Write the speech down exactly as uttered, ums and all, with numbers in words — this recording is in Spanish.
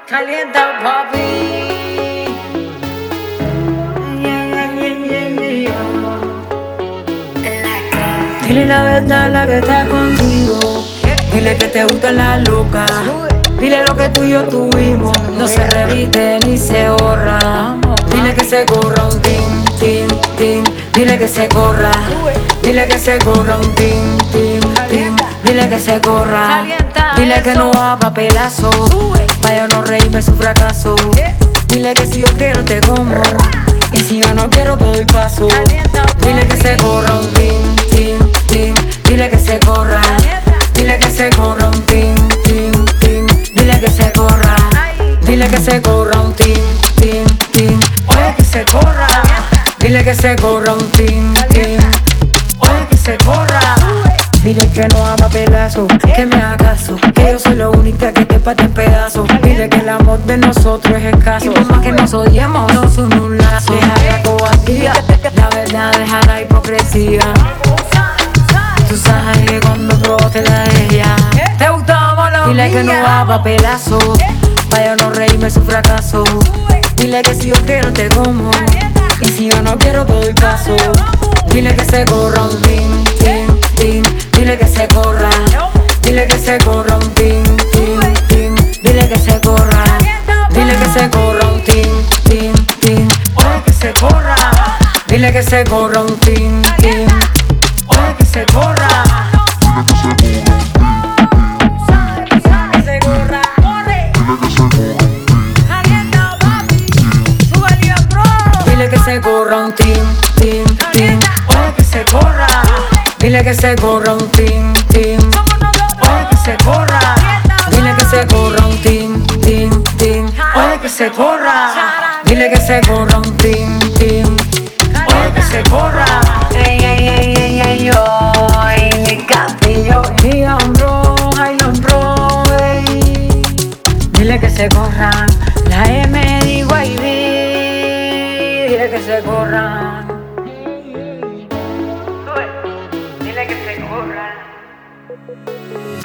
Calienta, papi. Yeah, yeah, yeah, yeah, yeah. Dile la verdad, la que está contigo. Dile que te gusta la loca. Dile lo que tú y yo tuvimos. No se repite ni se borra. Dile que se corra un tin, tin, tin. Dile que se corra. Dile que se corra un tin, tin, tin. Dile que se corra. Dile que no va a papelazo. Pa' yo no reírme su fracaso. Dile que si yo quiero te como. Y si yo no quiero te doy paso. Dile que se corra un tin, tin, tin. Dile que se corra. Dile que se corra un tin, tin, tin. Dile que se corra. Dile que se corra un tin, tin, tin. Oye que se corra. Dile que se corra un tin, tin. Oye que se corra. Dile que no ama pelazo, que me haga caso, que yo soy la única que te parte en pedazos. Dile que el amor de nosotros es escaso, y por más que nos odiemos, no son un lazo. Deja la cobardía, la verdad deja la hipocresía. Tú sabes que cuando probaste la de ella te gustaba la. Dile que no va pa' pelazo, pa' yo no reírme su fracaso. Dile que si yo quiero te como, y si yo no quiero te doy paso. Dile que se corra un tin, tin, tin. Dile que se corra. Dile que se corra un tin, tin, tin. Dile que se corra. Dile que se corra un tin, tin, tin. Oye que se corra. Dile que se corra un tin, tin. Oye que se corra. Dile que se corra un tin, tin, tin. Oye que se corra. Dile que se corra un tin, tin. Oye que se corra. Dile que se corra un tin, tin, tin. Oye que se corra. Dile que se corra un tin, tin. Oye que se corra. Ey, ey, ey, ey, ey, yo. Ey, castillo. Y hombro, ay, hombro, ey. Dile que se corra. La M digo ahí. Dile que se corra. Dile que se corra.